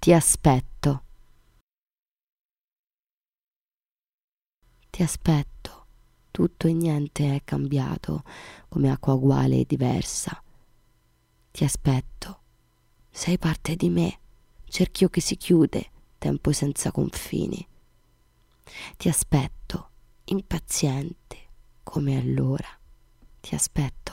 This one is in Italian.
Ti aspetto. Ti aspetto. Tutto e niente è cambiato, come acqua uguale e diversa. Ti aspetto. Sei parte di me, cerchio che si chiude, tempo senza confini. Ti aspetto, impaziente, come allora. Ti aspetto.